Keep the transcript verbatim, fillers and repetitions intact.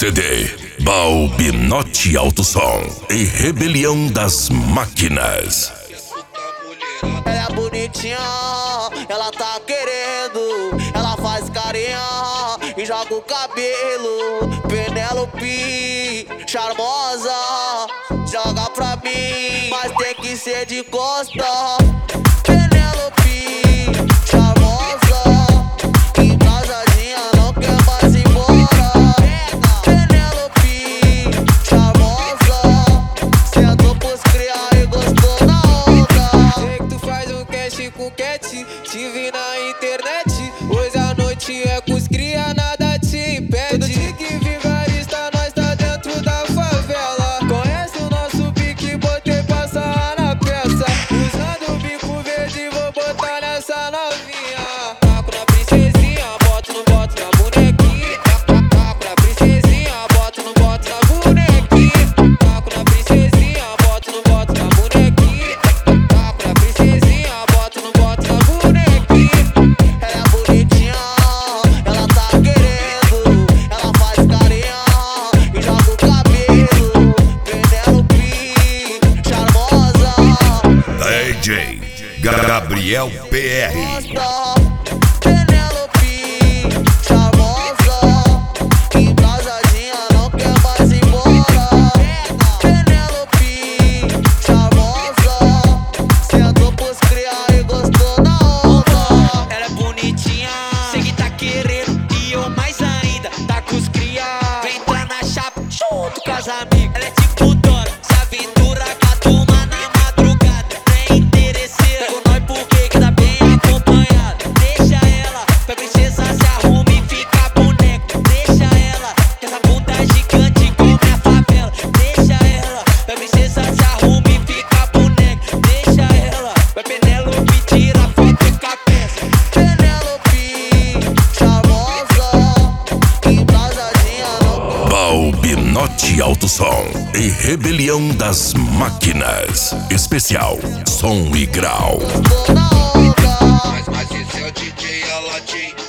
C D Balbinote Alto Som e Rebelião das Máquinas. Ela é bonitinha, ela tá querendo. Ela faz carinha e joga o cabelo. Penélope, charmosa, joga pra mim, mas tem que ser de costa. Penélope, charmosa, embrasadinha, não quer mais ir embora. Penélope, charmosa, sentou pros criar e gostou na onda. Sei que tu faz um cast com cat, te vi na internet. Hoje a noite é com os cria, nada te impede. Todo dia que vigarista, nós tá dentro da favela. Conhece o nosso pique, botei passar na peça. Usando o bico verde, vou botar nessa novinha. Taco na princesinha, boto no boto na bonequinha. Taco na princesinha, boto no boto na bonequinha. Taco na princesinha, boto no boto na bonequinha. Taco na princesinha, boto no boto na bonequinha. Ela é bonitinha, ela tá querendo. Ela faz carinha e joga o cabelo. Penélope, charmosa, D J Gabriel P R. gosta. Penélope, charmosa, embrasadinha, não quer mais ir embora. Penélope, charmosa, sentou pros criar e gostou na onda. Ela é bonitinha, sei que tá querendo e eu mais ainda, tá com os cria. Vem entrar na chapa junto com as amigas. Ela é tipo Dora, se aventura com a turma na madrugada. Tem interesseira com nós porque que tá bem acompanhado. Deixa ela, pra princesa se arruma e fica boneca. Deixa ela, que essa bunda gigante come a favela. Deixa ela, pra princesa se arruma e fica boneca. Deixa ela, vai Penélope tira foto com a peça. Penélope, charmosa, embrasadinha, não Balbinote Alto Som e Rebelião das Máquinas. Especial Som e Grau. gostou na onda. Mas, mas esse é o D J Aladim.